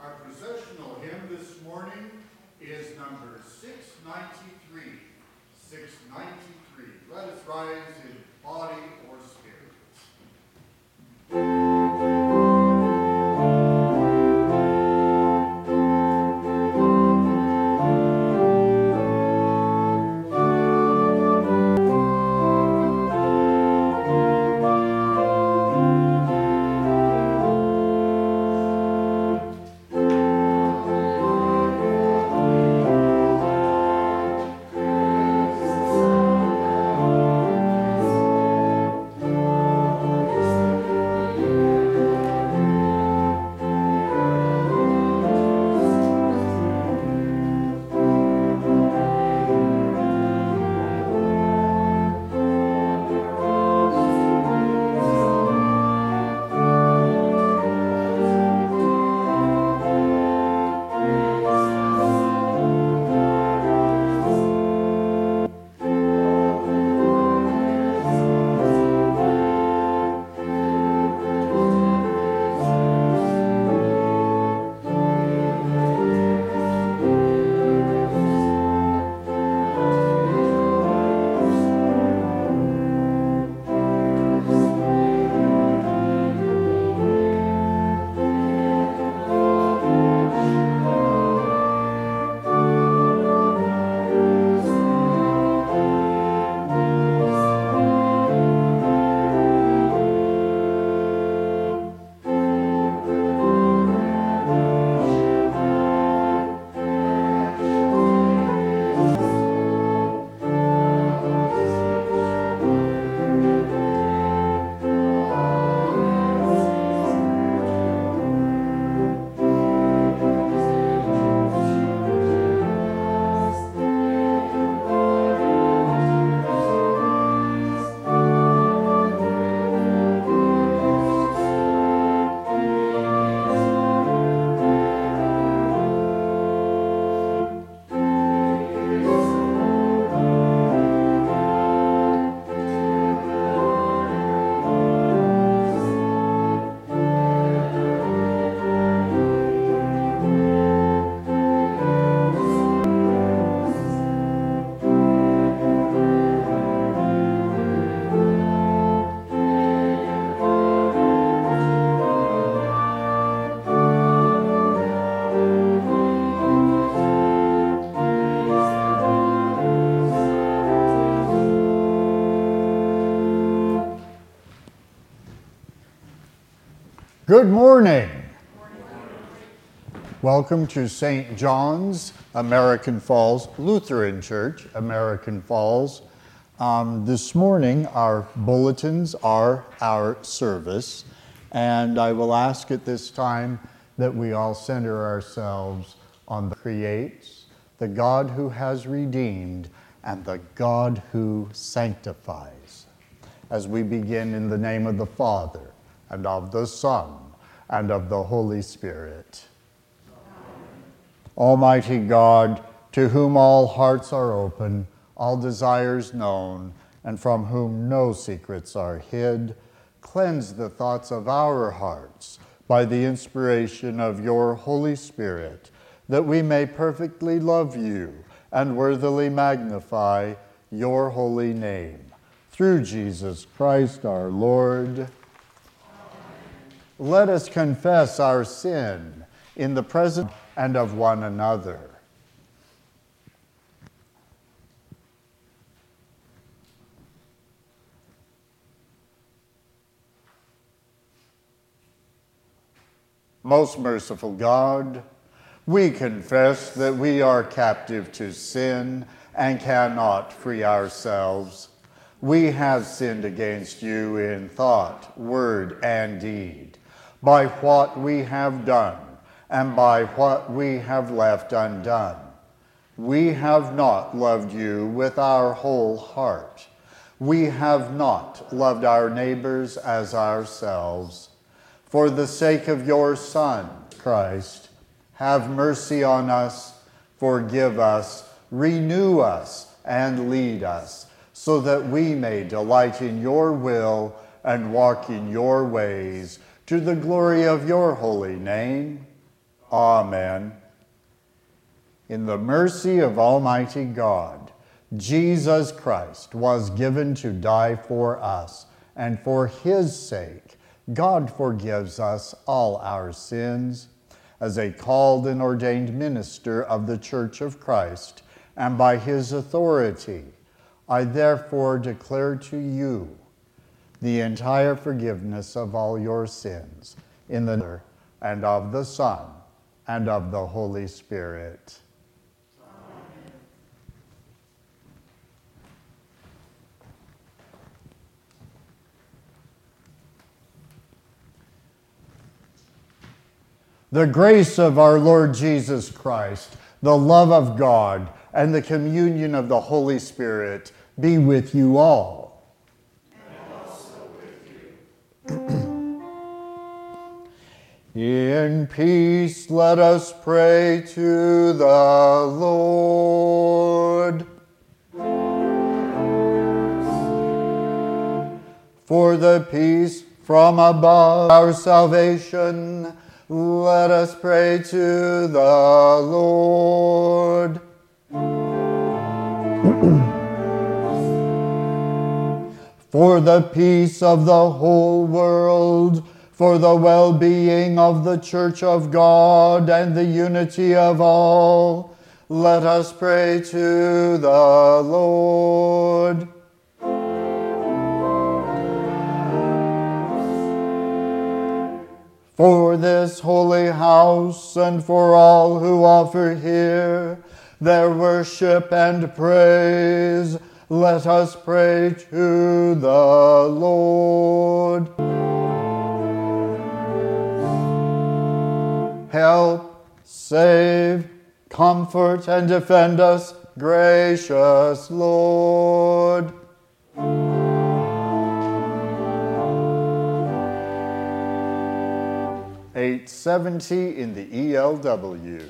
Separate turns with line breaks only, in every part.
Our processional hymn this morning is number 693. 693. Let us rise in body or spirit.
Good morning. Welcome to St. John's, American Falls Lutheran Church, American Falls. This morning, our bulletins are our service, and I will ask at this time that we all center ourselves on the creates, the God who has redeemed, and the God who sanctifies. As we begin in the name of the Father, and of the Son, and of the Holy Spirit. Amen. Almighty God, to whom all hearts are open, all desires known, and from whom no secrets are hid, cleanse the thoughts of our hearts by the inspiration of your Holy Spirit, that we may perfectly love you and worthily magnify your holy name. Through Jesus Christ our Lord. Let us confess our sin in the presence and of one another. Most merciful God, we confess that we are captive to sin and cannot free ourselves. We have sinned against you in thought, word, and deed, by what we have done and by what we have left undone. We have not loved you with our whole heart. We have not loved our neighbors as ourselves. For the sake of your Son, Christ, have mercy on us, forgive us, renew us, and lead us, so that we may delight in your will and walk in your ways, to the glory of your holy name. Amen. In the mercy of Almighty God, Jesus Christ was given to die for us, and for his sake, God forgives us all our sins. As a called and ordained minister of the Church of Christ, and by his authority, I therefore declare to you the entire forgiveness of all your sins, in the name and of the Son and of the Holy Spirit.
Amen.
The grace of our Lord Jesus Christ, the love of God, and the communion of the Holy Spirit be with you all.
And also with you.
In peace, let us pray to the Lord. For the peace from above our salvation, let us pray to the Lord. For the peace of the whole world, for the well-being of the Church of God and the unity of all, let us pray to the Lord. For this holy house and for all who offer here their worship and praise, let us pray to the Lord. Help, save, comfort, and defend us, gracious Lord. $870 in the ELW.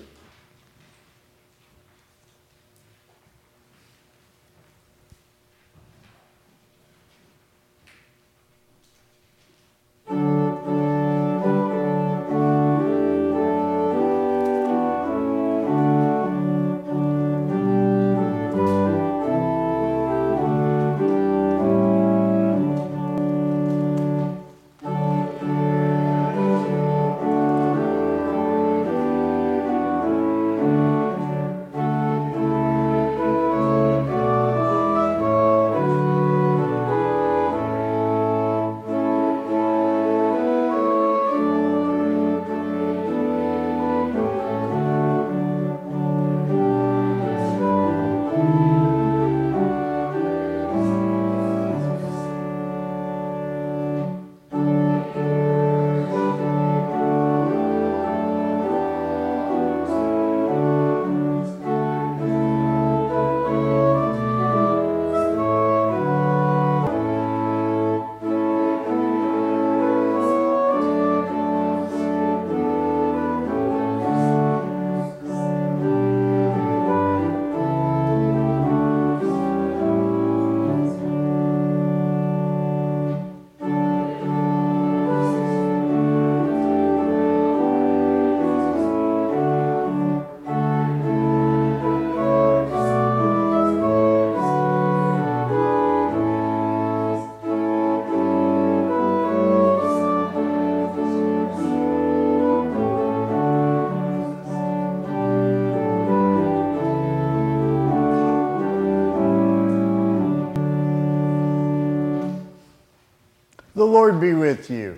The Lord be with you.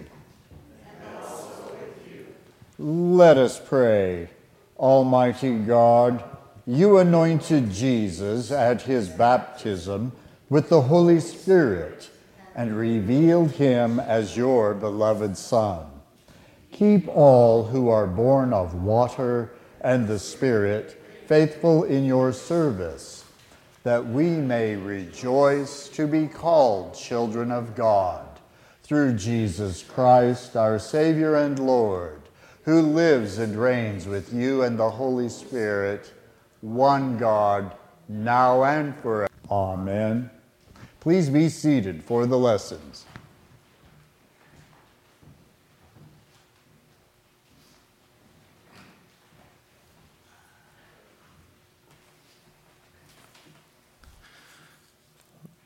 And also with you.
Let us pray. Almighty God, you anointed Jesus at his baptism with the Holy Spirit and revealed him as your beloved Son. Keep all who are born of water and the Spirit faithful in your service, that we may rejoice to be called children of God. Through Jesus Christ, our Savior and Lord, who lives and reigns with you and the Holy Spirit, one God, now and forever. Amen. Please be seated for the lessons.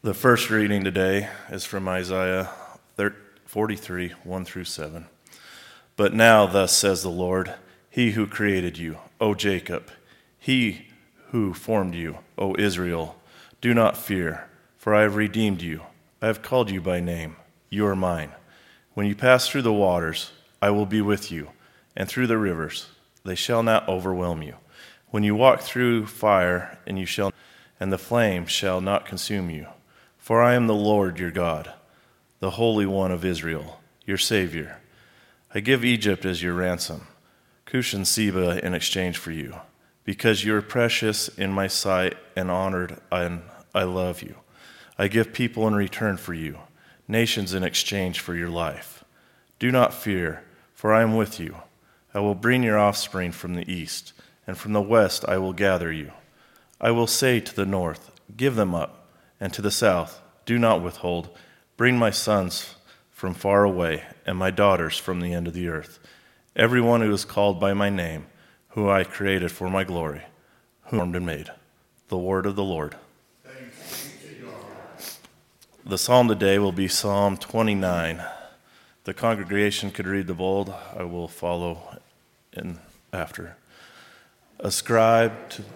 The first reading today is from Isaiah 43, 1 through 7. But now thus says the Lord, He who created you, O Jacob, He who formed you, O Israel, do not fear, for I have redeemed you. I have called you by name. You are mine. When you pass through the waters, I will be with you, and through the rivers, they shall not overwhelm you. When you walk through fire, and the flame shall not consume you. For I am the Lord your God, the Holy One of Israel, your Savior. I give Egypt as your ransom, Cush and Seba in exchange for you. Because you are precious in my sight and honored, and I love you. I give people in return for you, nations in exchange for your life. Do not fear, for I am with you. I will bring your offspring from the east, and from the west I will gather you. I will say to the north, give them up, and to the south, do not withhold. Bring my sons from far away, and my daughters from the end of the earth. Everyone who is called by my name, who I created for my glory, who formed and made. The word of the Lord.
Thanks be to God.
The psalm today will be Psalm 29. The congregation could read the bold. I will follow in after. Ascribe to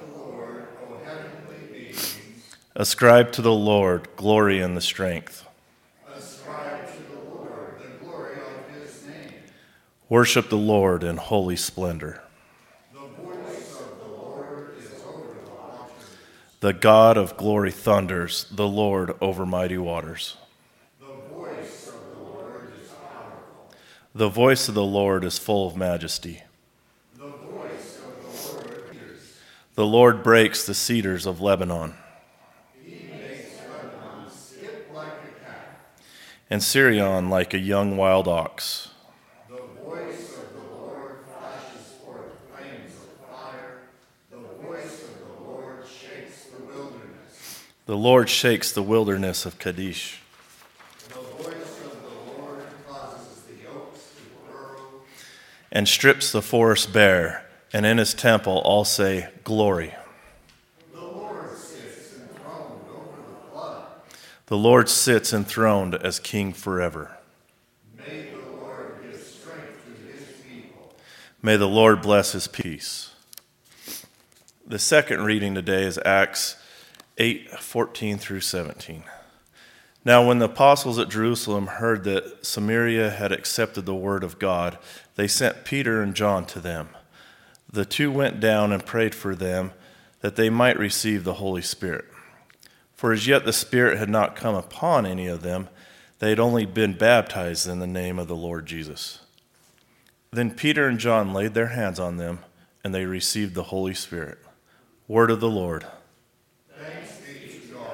Ascribe to the Lord glory and the strength.
Ascribe to the Lord the glory of his name.
Worship the Lord in holy splendor.
The voice of the Lord is over the waters.
The God of glory thunders, the Lord over mighty waters.
The voice of the Lord is powerful.
The voice of the Lord is full of majesty.
The voice of the Lord hears.
The Lord breaks the cedars of Lebanon, and Sirion like a young wild ox.
The voice of the Lord flashes forth flames of fire. The voice of the Lord shakes the wilderness.
The Lord shakes the wilderness of Kadesh.
The voice of the Lord causes the oaks to whirl.
And strips the forest bare, and in his temple all say, Glory.
The Lord sits enthroned over the flood.
The Lord sits enthroned as king forever.
May the Lord give strength to his people.
May the Lord bless his peace. The second reading today is Acts 8:14 through 17. Now when the apostles at Jerusalem heard that Samaria had accepted the word of God, they sent Peter and John to them. The two went down and prayed for them that they might receive the Holy Spirit. For as yet the Spirit had not come upon any of them, they had only been baptized in the name of the Lord Jesus. Then Peter and John laid their hands on them, and they received the Holy Spirit. Word of the Lord.
Thanks be to God.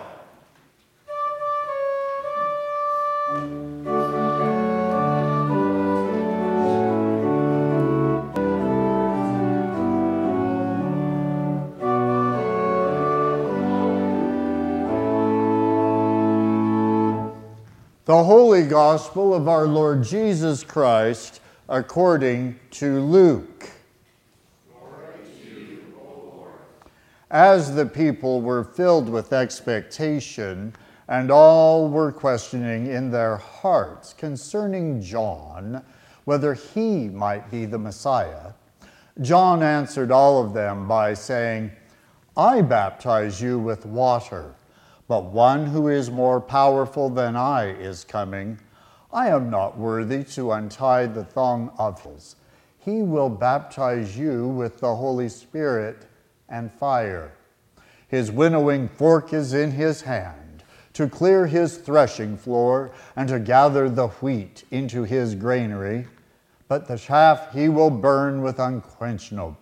The Holy Gospel of our Lord Jesus Christ according to Luke.
Glory to you, O Lord.
As the people were filled with expectation, and all were questioning in their hearts concerning John, whether he might be the Messiah, John answered all of them by saying, I baptize you with water, but one who is more powerful than I is coming. I am not worthy to untie the thong of his. He will baptize you with the Holy Spirit and fire. His winnowing fork is in his hand, to clear his threshing floor and to gather the wheat into his granary. But the chaff he will burn with unquenchable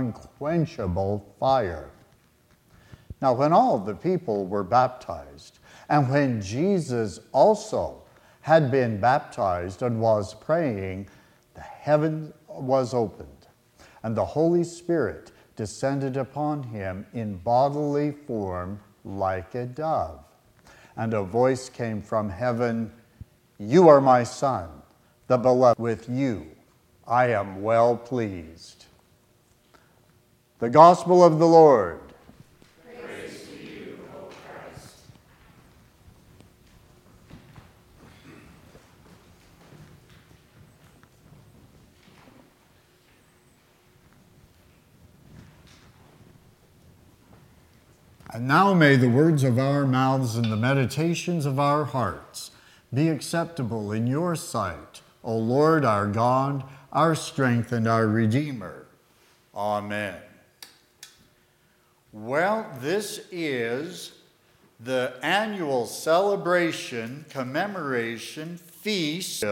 fire. Now, when all the people were baptized, and when Jesus also had been baptized and was praying, the heaven was opened, and the Holy Spirit descended upon him in bodily form like a dove. And a voice came from heaven, You are my Son, the beloved. With you I am well pleased. The Gospel of the Lord. And now may the words of our mouths and the meditations of our hearts be acceptable in your sight, O Lord, our God, our strength and our Redeemer. Amen. Well, this is the annual celebration, commemoration, feast,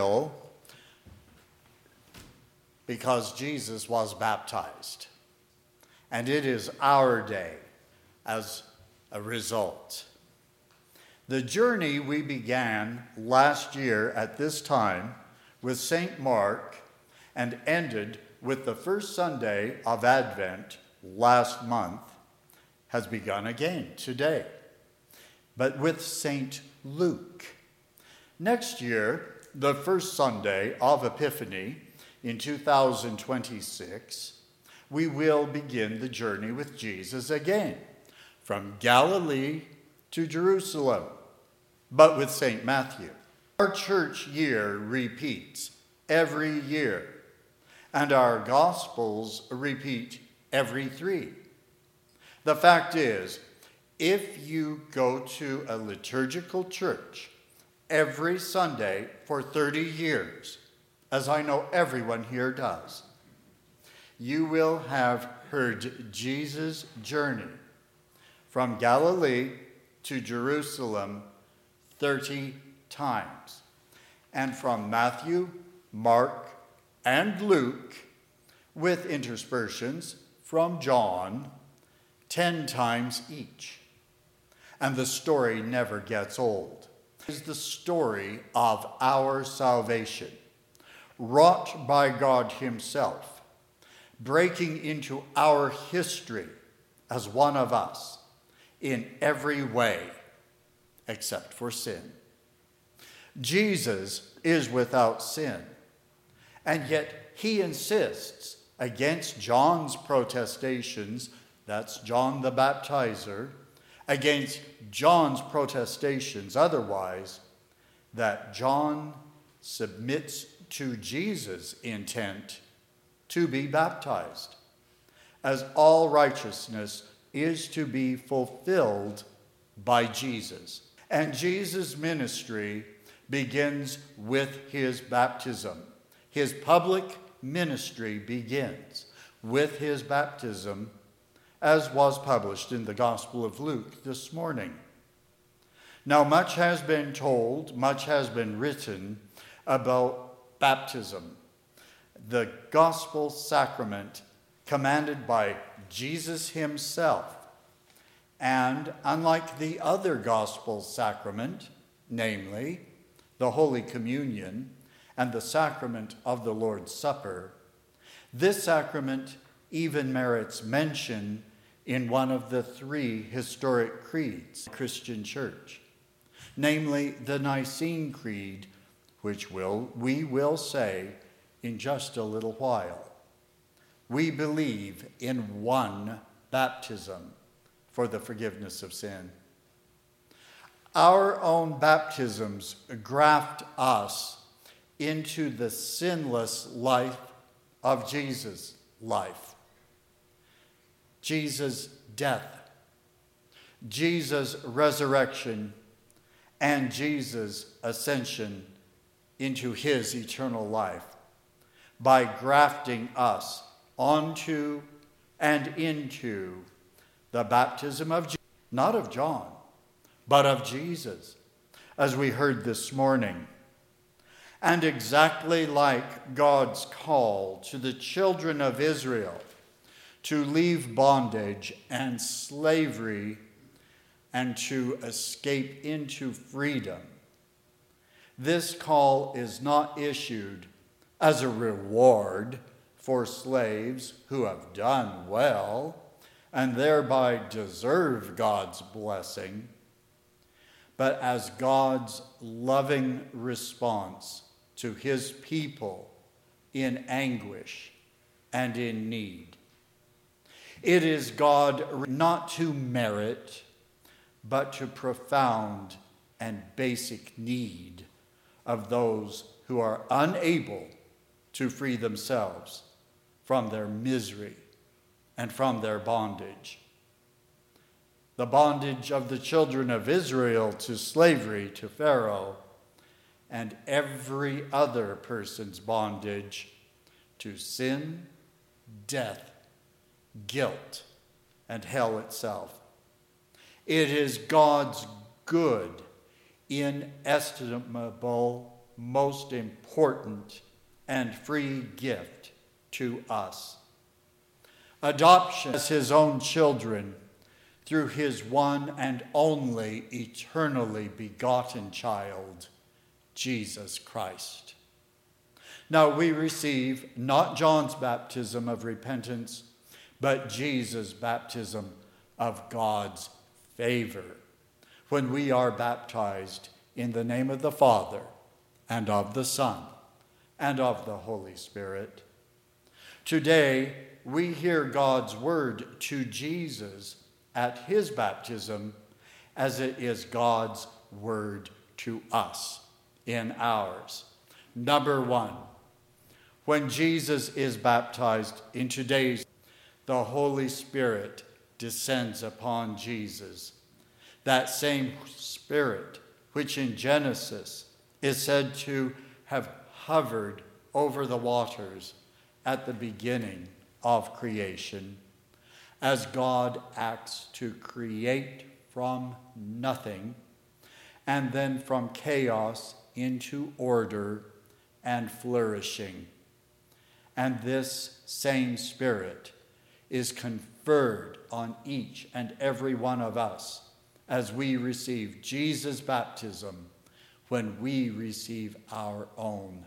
because Jesus was baptized. And it is our day as a result. The journey we began last year at this time with St. Mark and ended with the first Sunday of Advent last month has begun again today, but with St. Luke. Next year, the first Sunday of Epiphany in 2026, we will begin the journey with Jesus again, from Galilee to Jerusalem, but with St. Matthew. Our church year repeats every year, and our Gospels repeat every 3. The fact is, if you go to a liturgical church every Sunday for 30 years, as I know everyone here does, you will have heard Jesus' journey from Galilee to Jerusalem 30 times, and from Matthew, Mark, and Luke, with interspersions from John, 10 times each. And the story never gets old. It is the story of our salvation, wrought by God himself, breaking into our history as one of us in every way except for sin. Jesus is without sin, and yet he insists against John's protestations, that's John the Baptizer, against John's protestations otherwise, that John submits to Jesus' intent to be baptized, as all righteousness is to be fulfilled by Jesus. And Jesus' ministry begins with his baptism. His public ministry begins with his baptism, as was published in the Gospel of Luke this morning. Now, much has been told, much has been written about baptism, the gospel sacrament commanded by Jesus himself. And unlike the other gospel sacrament, namely the Holy Communion and the sacrament of the Lord's Supper, this sacrament even merits mention in one of the 3 historic creeds of the Christian Church, namely the Nicene Creed, which we will say in just a little while. We believe in one baptism for the forgiveness of sin. Our own baptisms graft us into the sinless life of Jesus' life. Jesus' death, Jesus' resurrection, and Jesus' ascension into his eternal life by grafting us onto and into the baptism of Jesus, not of John, but of Jesus, as we heard this morning. And exactly like God's call to the children of Israel to leave bondage and slavery and to escape into freedom, this call is not issued as a reward for slaves who have done well and thereby deserve God's blessing, but as God's loving response to his people in anguish and in need. It is God not to merit, but to profound and basic need of those who are unable to free themselves from their misery and from their bondage. the bondage of the children of Israel to slavery to Pharaoh, and every other person's bondage to sin, death, guilt, and hell itself. It is God's good, inestimable, most important, and free gift to us. Adoption as his own children through his one and only eternally begotten child, Jesus Christ. Now we receive not John's baptism of repentance, but Jesus' baptism of God's favor when we are baptized in the name of the Father and of the Son and of the Holy Spirit. Today, we hear God's word to Jesus at his baptism as it is God's word to us in ours. Number one, when Jesus is baptized in today's, the Holy Spirit descends upon Jesus. That same Spirit which in Genesis is said to have hovered over the waters at the beginning of creation, as God acts to create from nothing and then from chaos into order and flourishing. And this same Spirit is conferred on each and every one of us as we receive Jesus' baptism when we receive our own.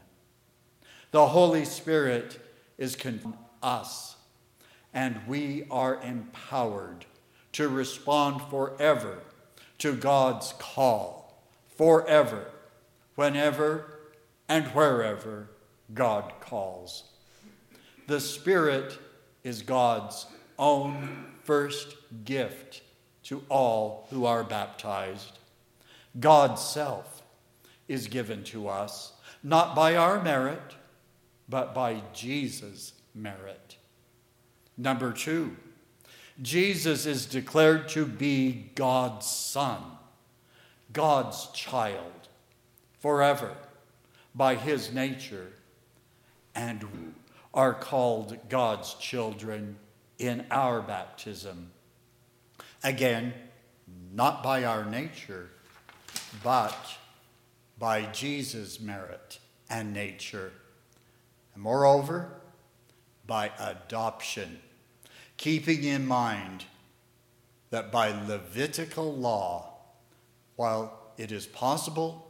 The Holy Spirit is conferred on us, and we are empowered to respond forever to God's call, forever, whenever and wherever God calls. The Spirit is God's own first gift to all who are baptized. God's self is given to us, not by our merit, but by Jesus' merit. Number two, Jesus is declared to be God's Son, God's child, forever, by his nature, and we are called God's children in our baptism. Again, not by our nature, but by Jesus' merit and nature. And moreover, by adoption, keeping in mind that by Levitical law, while it is possible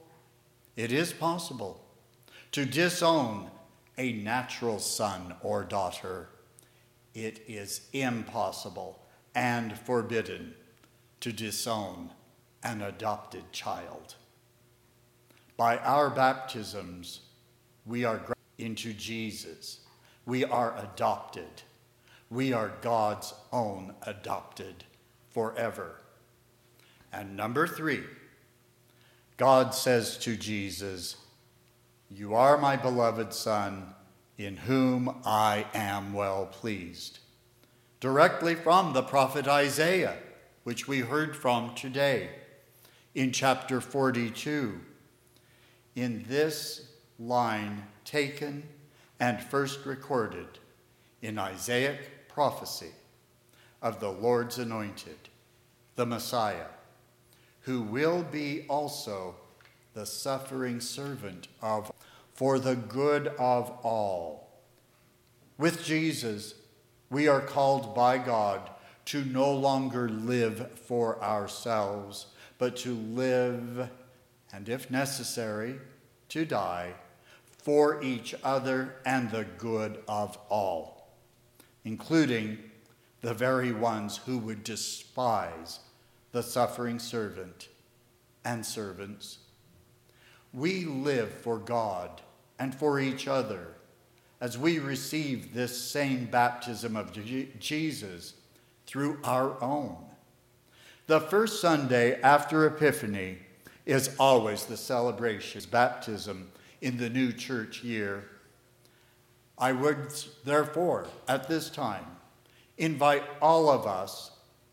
to disown a natural son or daughter, it is impossible and forbidden to disown an adopted child. By our baptisms, we are grafted into Jesus. We are adopted. We are God's own adopted forever. And number three, God says to Jesus, "You are my beloved Son, in whom I am well pleased." Directly from the prophet Isaiah, which we heard from today in chapter 42. In this line taken and first recorded in Isaiac prophecy of the Lord's anointed, the Messiah, who will be also the suffering servant of for the good of all. With Jesus, we are called by God to no longer live for ourselves, but to live, and if necessary, to die for each other and the good of all, including the very ones who would despise the suffering servant and servants. We live for God and for each other as we receive this same baptism of Jesus through our own. The first Sunday after Epiphany is always the celebration of baptism in the new church year. I would therefore, at this time, invite all of us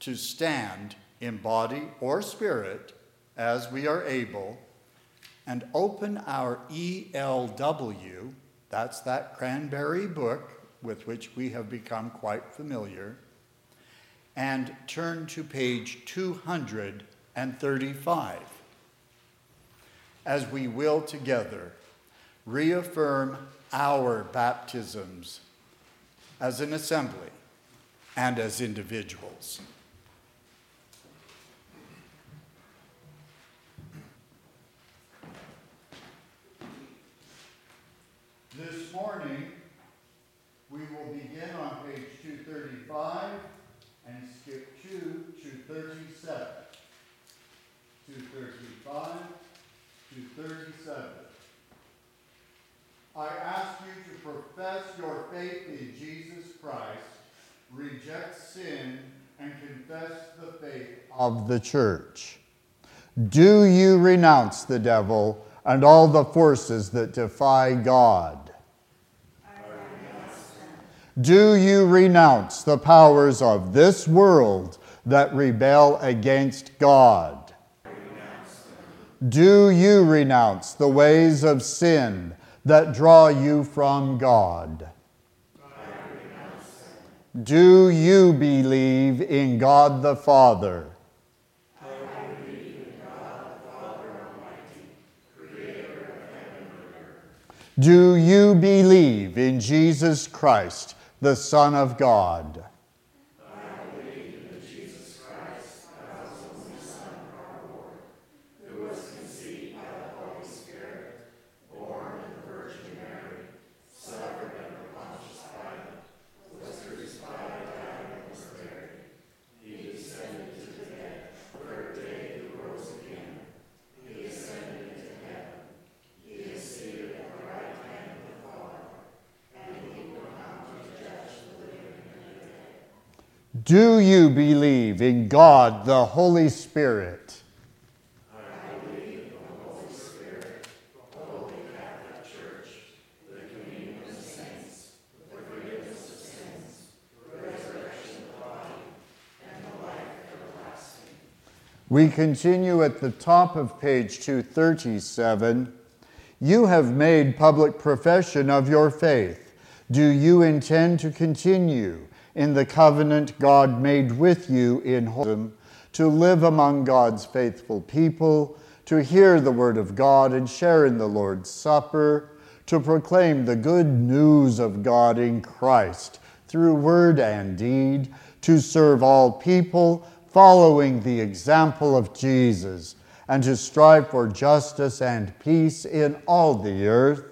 to stand in body or spirit as we are able, and open our ELW, that's that cranberry book with which we have become quite familiar, and turn to page 235, as we will together reaffirm our baptisms as an assembly and as individuals. This morning, we will begin on page 235 and skip 237. 235, 237. I ask you to profess your faith in Jesus Christ, reject sin, and confess the faith of the church. Do you renounce the devil and all the forces that defy God? Do you renounce the powers of this world that rebel against God? Do you renounce the ways of sin that draw you from God? Do you believe in God the Father? Do you believe in Jesus Christ, the Son of God?
I believe in Jesus Christ, God's only Son, our Lord, who was conceived by the Holy Spirit, born of the Virgin Mary, suffered under Pontius Pilate, was crucified, died, and was buried. He descended to the dead. The third day he rose again. He ascended into heaven. He is seated at the right hand of the Father, and he will come to judge the living and the dead.
Do you believe in God the Holy Spirit?
I believe in the Holy Spirit, the Holy Catholic Church, the communion of saints, the forgiveness of sins, the resurrection of the body, and the life everlasting.
We continue at the top of page 237. You have made public profession of your faith. Do you intend to continue in the covenant God made with you in holiness, to live among God's faithful people, to hear the word of God and share in the Lord's Supper, to proclaim the good news of God in Christ through word and deed, to serve all people, following the example of Jesus, and to strive for justice and peace in all the earth?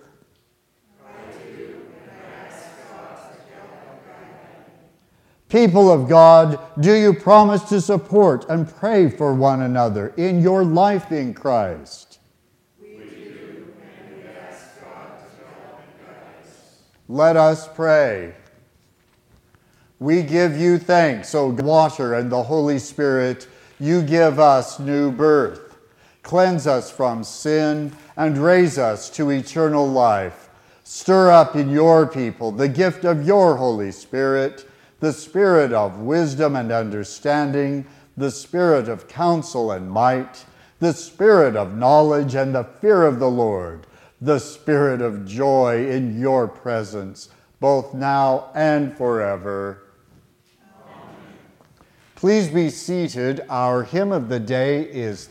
People of God, do you promise to support and pray for one another in your life in Christ? We do, and we ask God to help and guide us. Let us pray. We give you thanks, O Water and the Holy Spirit. You give us new birth. Cleanse us from sin and raise us to eternal life. Stir up in your people the gift of your Holy Spirit, the spirit of wisdom and understanding, the spirit of counsel and might, the spirit of knowledge and the fear of the Lord, the spirit of joy in your presence, both now and forever. Amen. Please be seated. Our hymn of the day is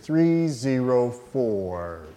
304.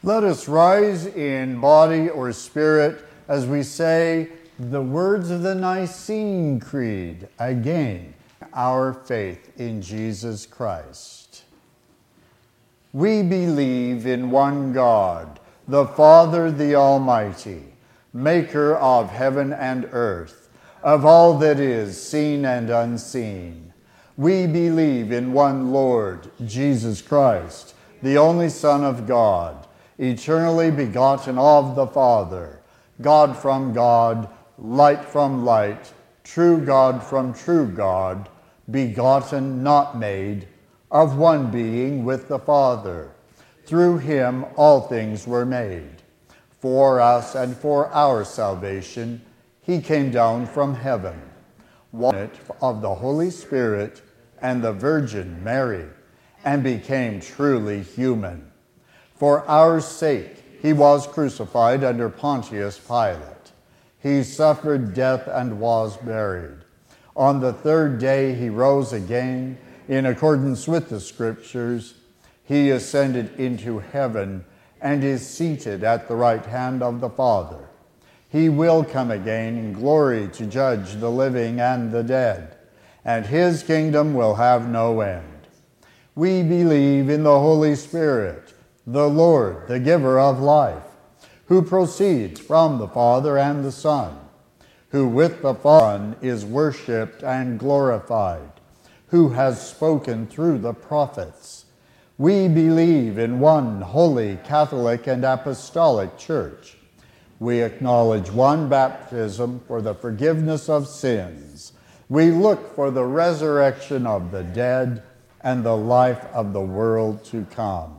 Let us rise in body or spirit as we say the words of the Nicene Creed again. Our faith in Jesus Christ. We believe in one God, the Father, the Almighty, maker of heaven and earth, of all that is seen and unseen. We believe in one Lord, Jesus Christ, the only Son of God, eternally begotten of the Father, God from God, light from light, true God from true God, begotten, not made, of one being with the Father. Through him all things were made. For us and for our salvation, he came down from heaven, one of the Holy Spirit and the Virgin Mary, and became truly human. For our sake, he was crucified under Pontius Pilate. He suffered death and was buried. On the third day, he rose again in accordance with the Scriptures. He ascended into heaven and is seated at the right hand of the Father. He will come again in glory to judge the living and the dead, and his kingdom will have no end. We believe in the Holy Spirit, the Lord, the giver of life, who proceeds from the Father and the Son, who with the Son is worshipped and glorified, who has spoken through the prophets. We believe in one holy, Catholic, and Apostolic Church. We acknowledge one baptism for the forgiveness of sins. We look for the resurrection of the dead and the life of the world to come.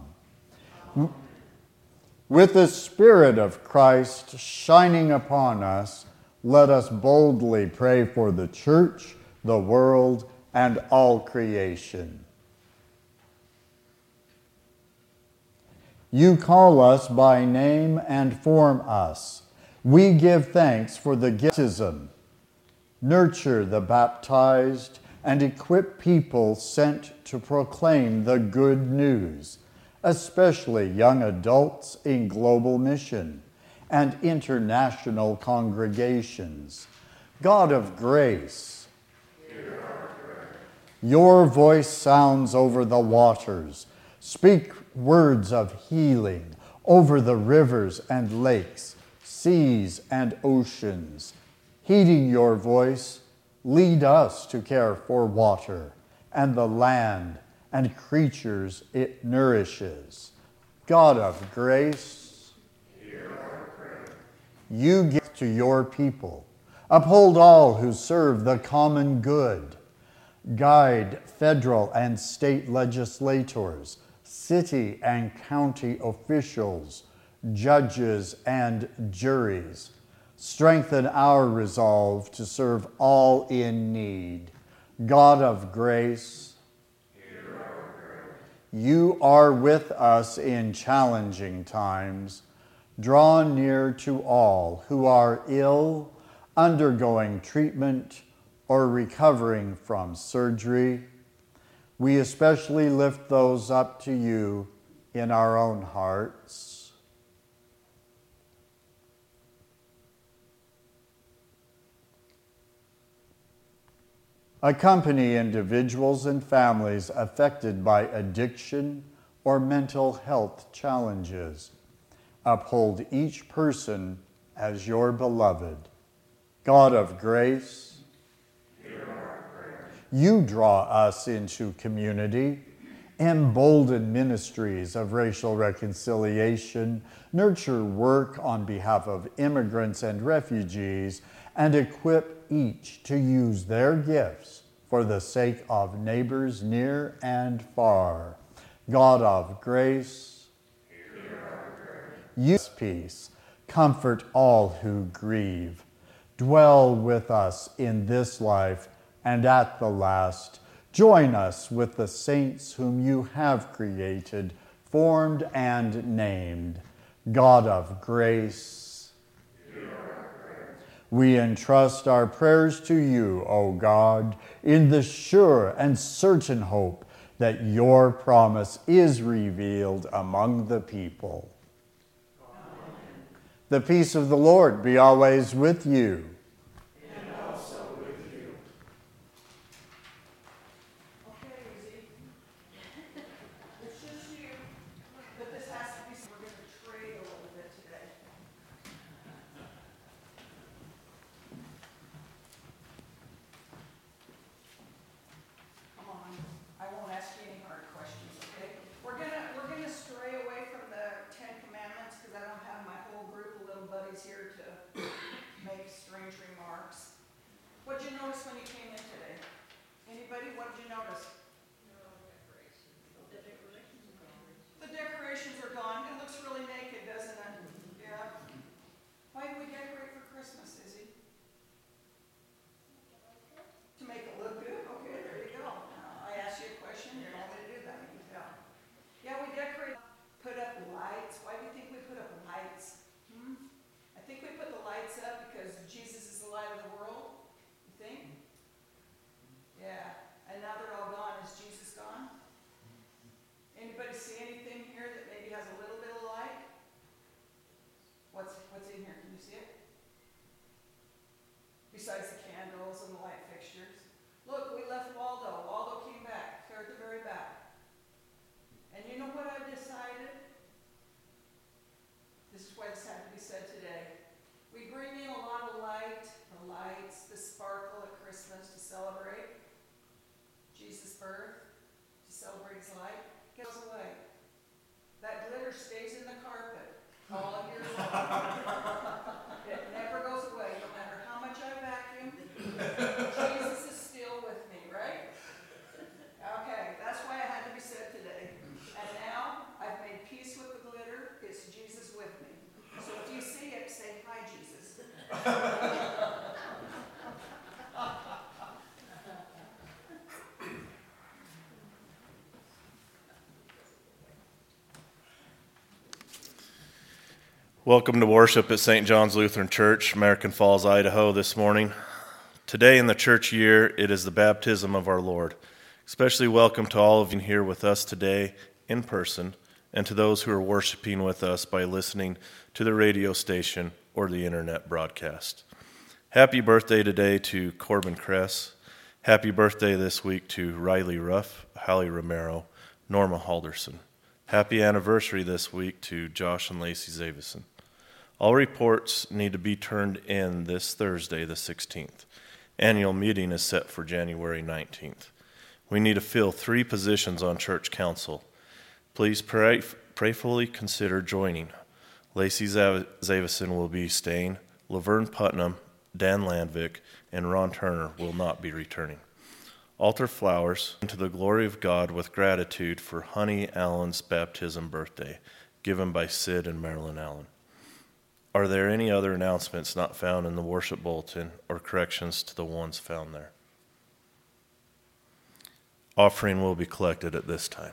With the Spirit of Christ shining upon us, let us boldly pray for the church, the world, and all creation. You call us by name and form us. We give thanks for the baptism. Nurture the baptized and equip people sent to proclaim the good news, especially young adults in global mission and international congregations. God of grace, your voice sounds over the waters. Speak words of healing over the rivers and lakes, seas and oceans. Heeding your voice, lead us to care for water and the land and creatures it nourishes. God of grace, you give to your people. Uphold all who serve the common good. Guide federal and state legislators, city and county officials, judges and juries. Strengthen our resolve to serve all in need. God of grace, you are with us in challenging times. Draw near to all who are ill, undergoing treatment, or recovering from surgery. We especially lift those up to you in our own hearts. Accompany individuals and families affected by addiction or mental health challenges. Uphold each person as your beloved. God of grace, you draw us into community, embolden ministries of racial reconciliation, nurture work on behalf of immigrants and refugees, and equip each to use their gifts for the sake of neighbors near and far. God of grace, use peace, comfort all who grieve. Dwell with us in this life and at the last. Join us with the saints whom you have created, formed, and named. God of grace, we entrust our prayers to you, O God, in the sure and certain hope that your promise is revealed among the people. The peace of the Lord be always with you.
And also with you.
Okay, Izzy. It's just you, but this has to be, we're going to trade a little bit today. Come on, I won't ask you any hard questions, okay? We're gonna stray away from the Ten Commandments because I don't have my whole group of little buddies here to make strange remarks. What'd you notice when you came in today? Anybody, what did you notice? The decorations are gone. It looks really naked, doesn't it? Yeah. Why do we decorate for Christmas, Izzy? To make it look good? Okay, there you go. Now, I asked you a question, you're not going to do that, you can tell. Yeah, we decorate, put up lights. Why do you think we put up lights? I think we put the lights up because Jesus is the light of the world. You think? Yeah. And now they're all gone. Is Jesus gone? Anybody see anything here that maybe has a little bit of light? What's in here? Can you see it? Besides the candles and the light fixtures. Look, we left Waldo. Waldo came back. They're at the very back. And you know what I've decided? This is why this had to be said today. We bring in a lot of light, the lights, the sparkle at Christmas to celebrate Jesus' birth, to celebrate his light. Goes away. That glitter stays in the carpet all year long. It never goes away, no matter how much I vacuum. Jesus is still with me, right? Okay, that's why it had to be said today. And now I've made peace with the glitter. It's Jesus with me. So if you see it, say, "Hi, Jesus."
Welcome to worship at St. John's Lutheran Church, American Falls, Idaho this morning. Today in the church year, it is the baptism of our Lord. Especially welcome to all of you here with us today in person and to those who are worshiping with us by listening to the radio station or the internet broadcast. Happy birthday today to Corbin Kress. Happy birthday this week to Riley Ruff, Hallie Romero, Norma Halderson. Happy anniversary this week to Josh and Lacey Zavison. All reports need to be turned in this Thursday, the 16th. Annual meeting is set for January 19th. We need to fill 3 positions on church council. Please prayerfully consider joining. Lacey Zavison will be staying. Laverne Putnam, Dan Landvik, and Ron Turner will not be returning. Altar flowers into the glory of God with gratitude for Honey Allen's baptism birthday, given by Sid and Marilyn Allen. Are there any other announcements not found in the worship bulletin or corrections to the ones found there? Offering will be collected at this time.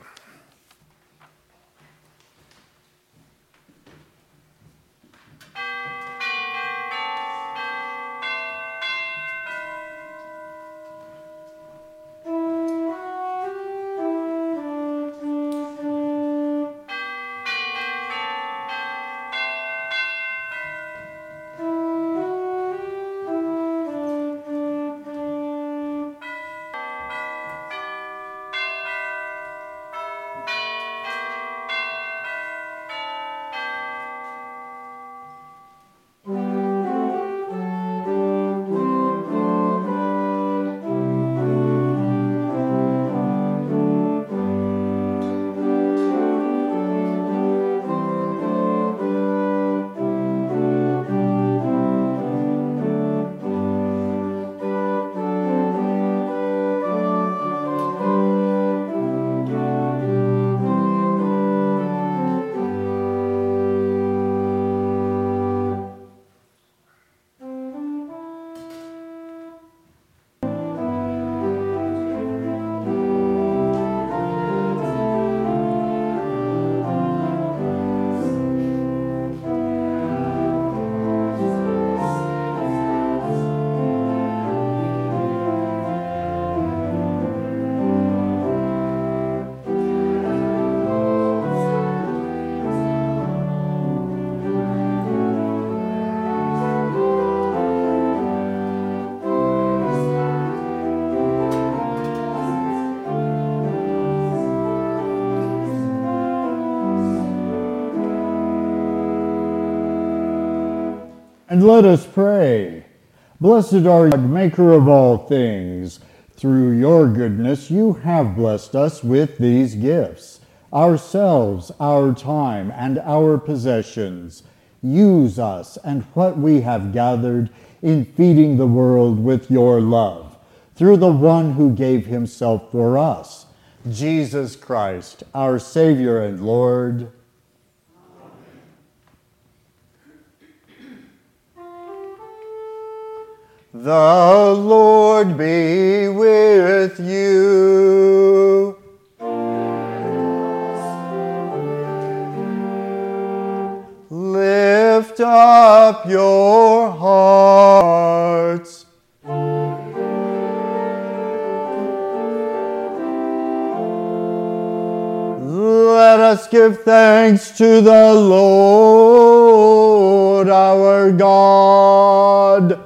And let us pray. Blessed are you, maker of all things. Through your goodness you have blessed us with these gifts, ourselves, our time, and our possessions. Use us and what we have gathered in feeding the world with your love, through the one who gave himself for us, Jesus Christ, our Savior and Lord. The Lord be with you. Lift up your hearts. Let us give thanks to the Lord our God.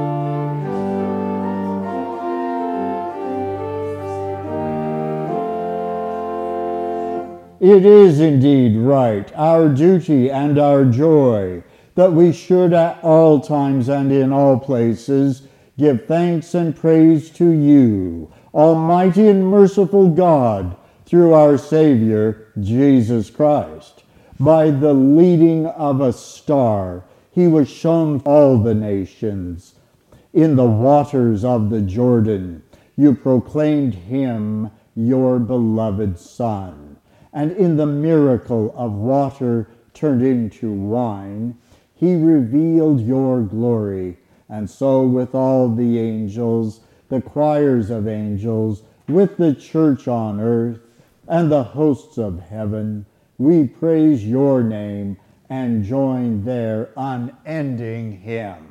It is indeed right, our duty and our joy, that we should at all times and in all places give thanks and praise to you, Almighty and merciful God, through our Savior, Jesus Christ. By the leading of a star, he was shown all the nations. In the waters of the Jordan, you proclaimed him your beloved Son. And in the miracle of water turned into wine, he revealed your glory. And so with all the angels, the choirs of angels, with the church on earth, and the hosts of heaven, we praise your name and join their unending hymn.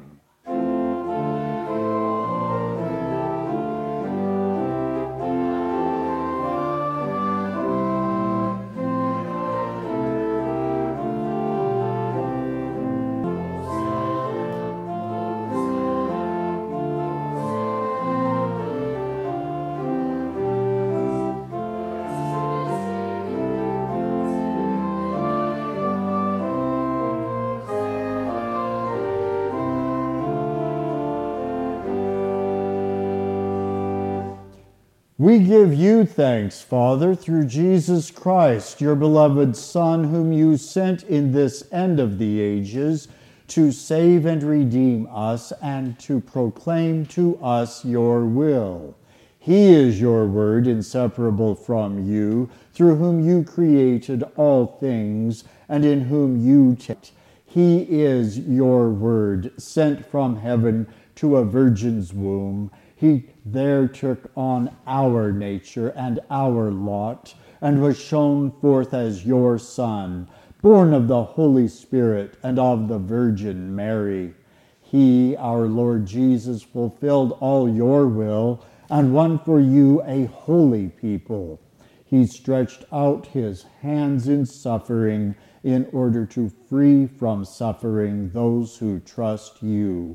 We give you thanks, Father, through Jesus Christ, your beloved Son, whom you sent in this end of the ages to save and redeem us and to proclaim to us your will. He is your word, inseparable from you, through whom you created all things and in whom you take. He is your word, sent from heaven to a virgin's womb. He there took on our nature and our lot, and was shown forth as your Son, born of the Holy Spirit and of the Virgin Mary. He, our Lord Jesus, fulfilled all your will and won for you a holy people. He stretched out his hands in suffering in order to free from suffering those who trust you.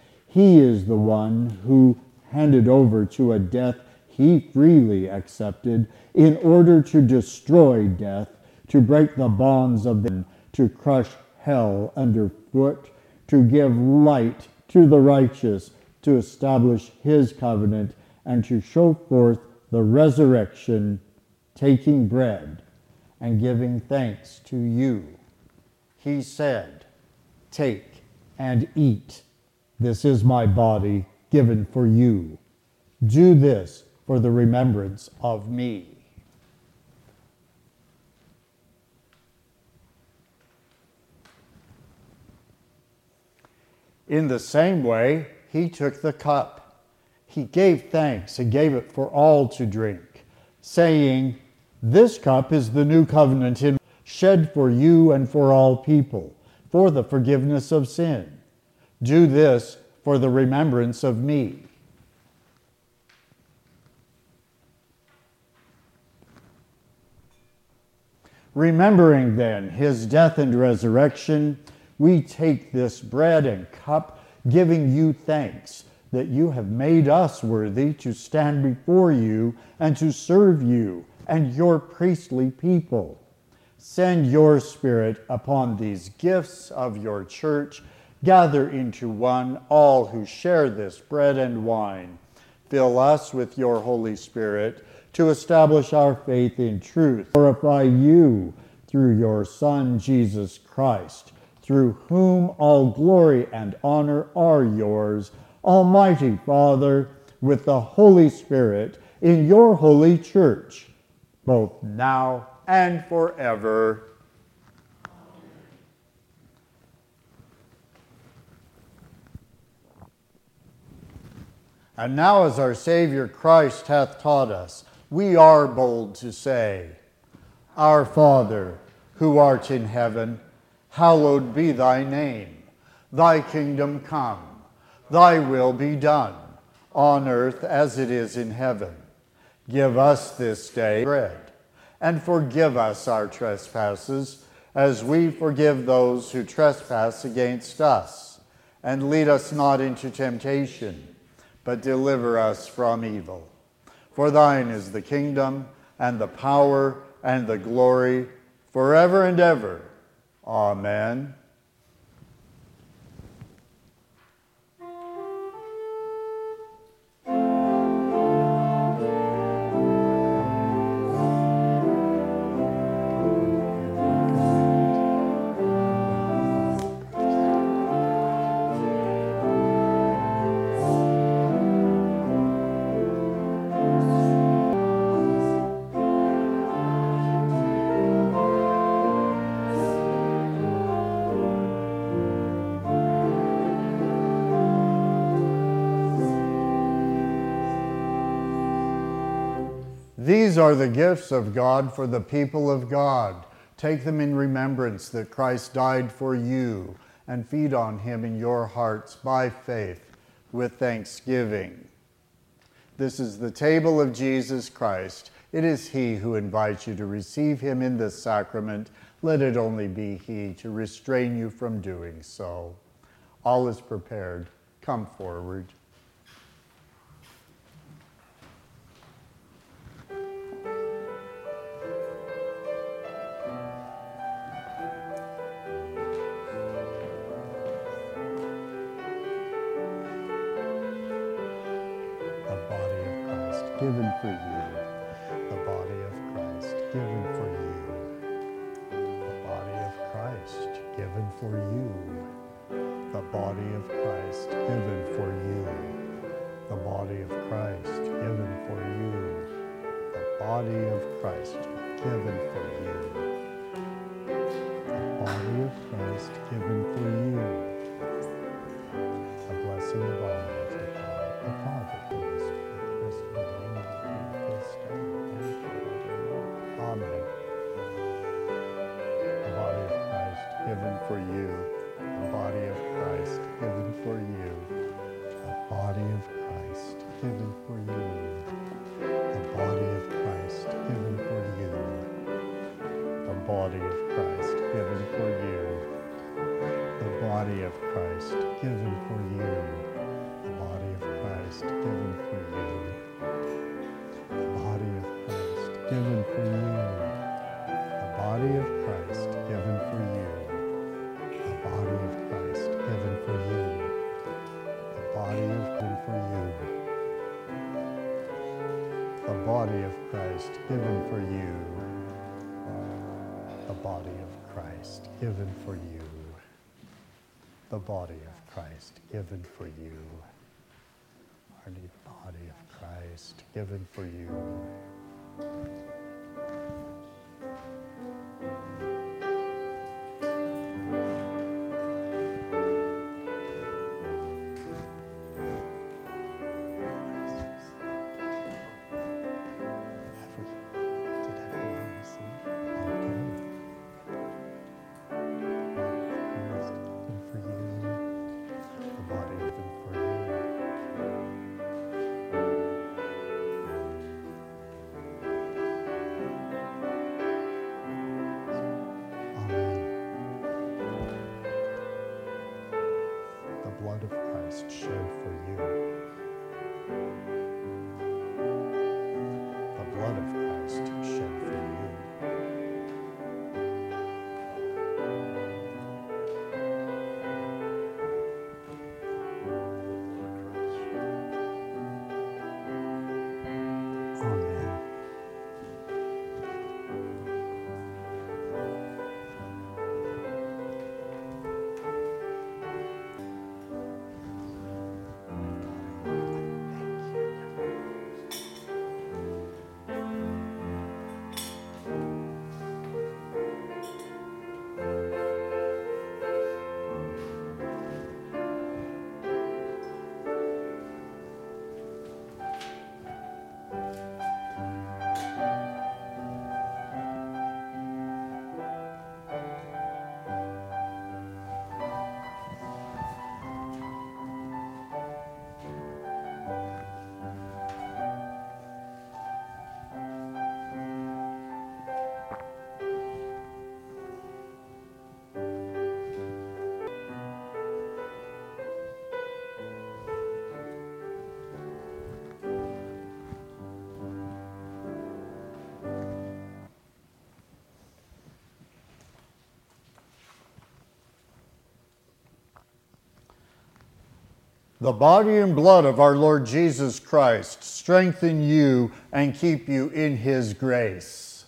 He is the one who handed over to a death he freely accepted in order to destroy death, to break the bonds of them, to crush hell underfoot, to give light to the righteous, to establish his covenant, and to show forth the resurrection, taking bread and giving thanks to you. He said, "Take and eat. This is my body given for you. Do this for the remembrance of me." In the same way, he took the cup. He gave thanks and gave it for all to drink, saying, "This cup is the new covenant shed for you and for all people, for the forgiveness of sin. Do this for the remembrance of me." Remembering then his death and resurrection, we take this bread and cup, giving you thanks that you have made us worthy to stand before you and to serve you and your priestly people. Send your Spirit upon these gifts of your church, gather into one all who share this bread and wine. Fill us with your Holy Spirit to establish our faith in truth. Glorify you through your Son, Jesus Christ, through whom all glory and honor are yours, Almighty Father, with the Holy Spirit, in your holy church, both now and forever. And now, as our Savior Christ hath taught us, we are bold to say, Our Father, who art in heaven, hallowed be thy name. Thy kingdom come, thy will be done, on earth as it is in heaven. Give us this day bread, and forgive us our trespasses, as we forgive those who trespass against us. And lead us not into temptation, but deliver us from evil. For thine is the kingdom, and the power, and the glory, forever and ever. Amen. These are the gifts of God for the people of God. Take them in remembrance that Christ died for you, and feed on him in your hearts by faith with thanksgiving. This is the table of Jesus Christ. It is he who invites you to receive him in this sacrament. Let it only be he to restrain you from doing so. All is prepared. Come forward. Given for you, the body of Christ, given for you, the body of Christ, given for you, the body of Christ, given for you, the body of Christ, given for you, the body of Christ, given for you, the body of Christ, given for you, the blessing of Almighty God, the Father, Holy Spirit, rest and remain with you this day and forevermore. Amen. The body of Christ, given for you, the body of Christ, given for you, the body of Christ, given for you, the body of Christ, given for you, the body of Christ, given for you, the body of Christ, given for you, the body of Christ, given for you, the body of Christ, given for you, the body of Christ, given for you, the body of Christ, given for you, the body of given for you, the body of Christ, given for you, the body of Christ, given for you, the body of Christ, given for you, the body of Christ, given for you. The body and blood of our Lord Jesus Christ strengthen you and keep you in his grace.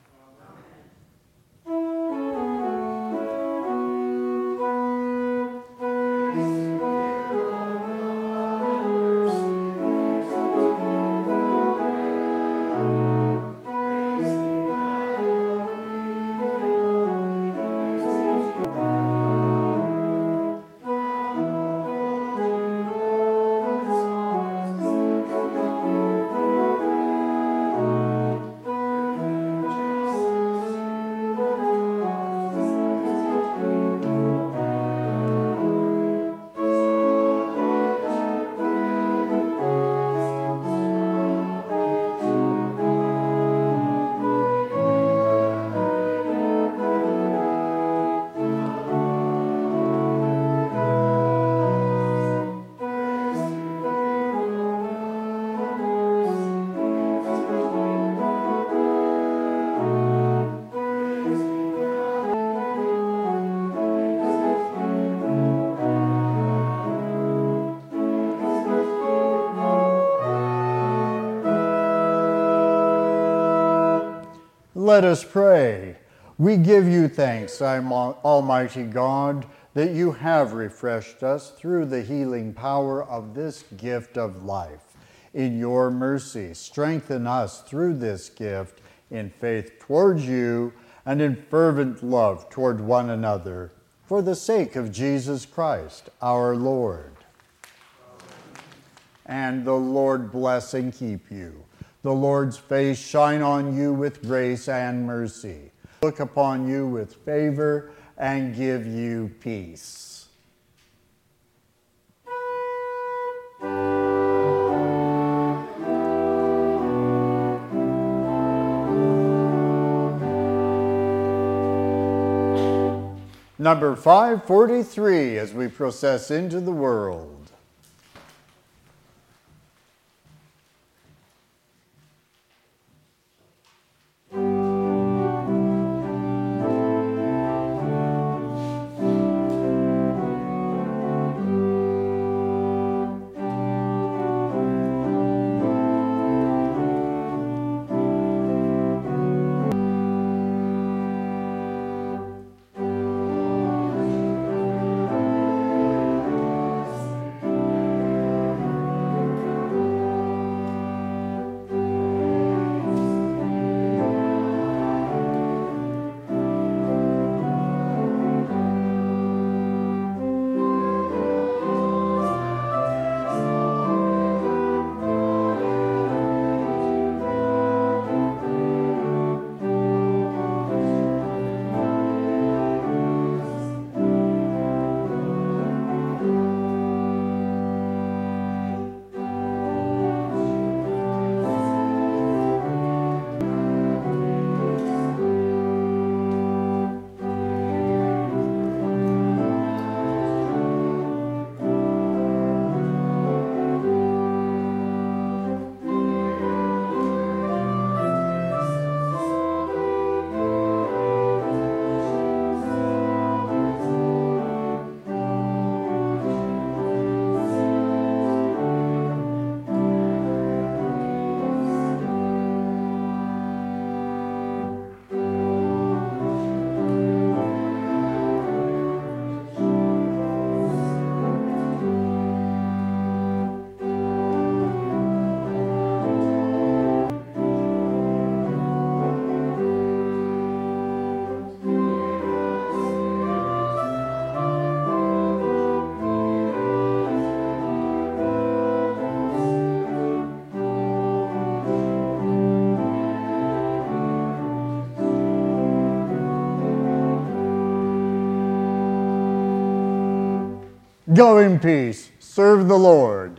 Let us pray. We give you thanks, Almighty God, that you have refreshed us through the healing power of this gift of life. In your mercy, strengthen us through this gift in faith towards you and in fervent love toward one another, for the sake of Jesus Christ, our Lord. And the Lord bless and keep you. The Lord's face shine on you with grace and mercy. Look upon you with favor and give you peace. Number 543 as we process into the world. Go in peace. Serve the Lord.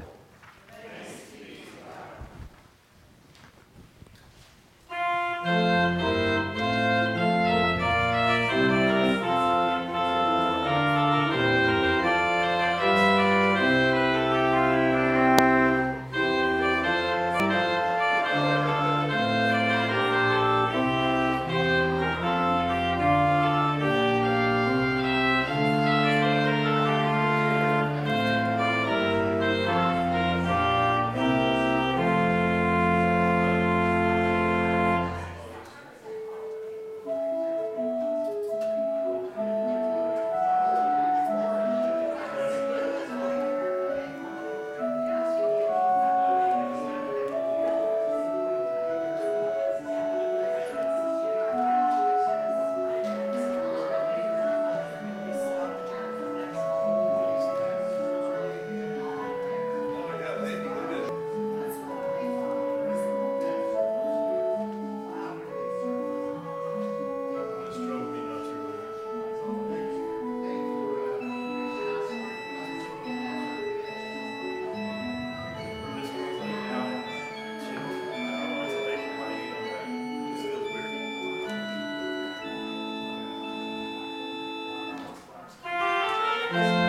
Amen.